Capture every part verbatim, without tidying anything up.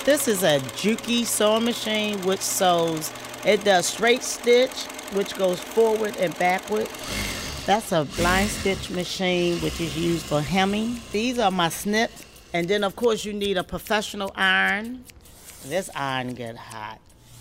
This is a Juki sewing machine which sews. It does straight stitch, which goes forward and backward. That's a blind stitch machine which is used for hemming. These are my snips. And then of course you need a professional iron. This iron get hot.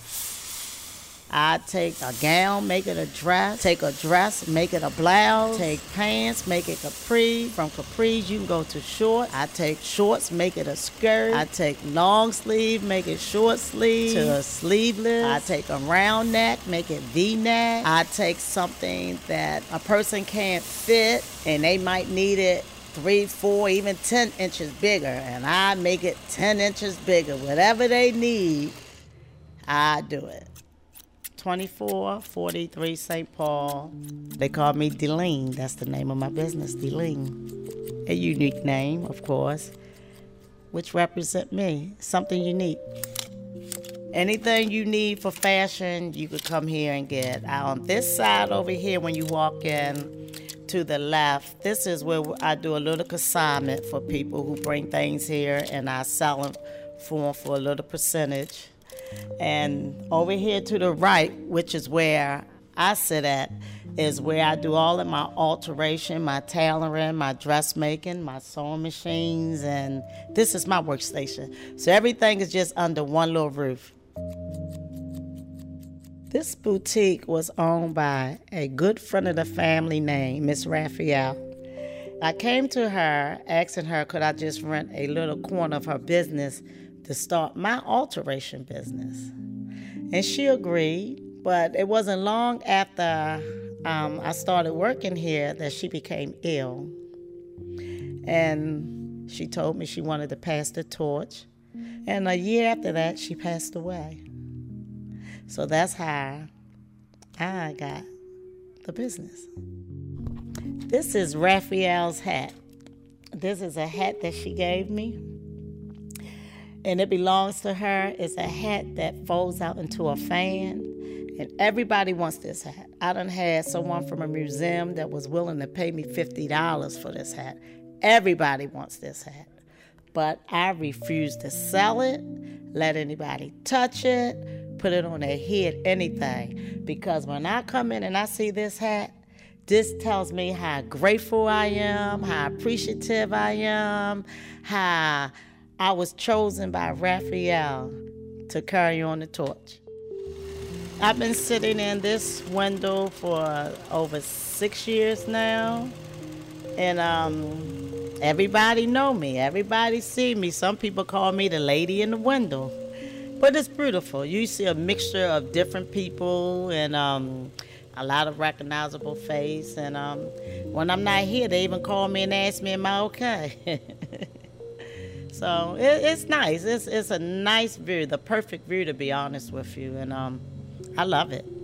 I take a gown, make it a dress. Take a dress, make it a blouse. Take pants, make it capri. From capris, you can go to short. I take shorts, make it a skirt. I take long sleeve, make it short sleeve to a sleeveless. I take a round neck, make it V-neck. I take something that a person can't fit and they might need it three, four, even ten inches bigger, and I make it ten inches bigger. Whatever they need, I do it. twenty-four forty-three Saint Paul. They call me Deline. That's the name of my business, Deline. A unique name, of course, which represent me, something unique. Anything you need for fashion, you could come here and get. On this side over here, when you walk in, to the left, this is where I do a little consignment for people who bring things here, and I sell them for them for a little percentage. And over here to the right, which is where I sit at, is where I do all of my alteration, my tailoring, my dressmaking, my sewing machines, and this is my workstation. So everything is just under one little roof. This boutique was owned by a good friend of the family named Miss Raphael. I came to her asking her could I just rent a little corner of her business to start my alteration business. And she agreed, but it wasn't long after um, I started working here that she became ill. And she told me she wanted to pass the torch. And a year after that, she passed away. So that's how I got the business. This is Raphael's hat. This is a hat that she gave me. And it belongs to her. It's a hat that folds out into a fan. And everybody wants this hat. I done had someone from a museum that was willing to pay me fifty dollars for this hat. Everybody wants this hat. But I refuse to sell it, let anybody touch it, put it on their head, anything. Because when I come in and I see this hat, this tells me how grateful I am, how appreciative I am, how I was chosen by Raphael to carry on the torch. I've been sitting in this window for over six years now, and um, everybody know me, everybody see me. Some people call me the lady in the window, but it's beautiful. You see a mixture of different people and um, a lot of recognizable face, and um, when I'm not here, they even call me and ask me, am I okay? So it, it's nice. It's, it's a nice view, the perfect view, to be honest with you, and um, I love it.